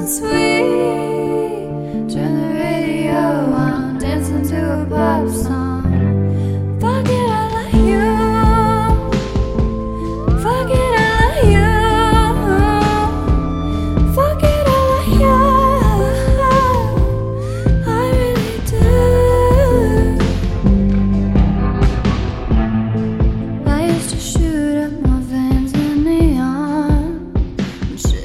sweet. Turn the radio on, dancing to a pop song.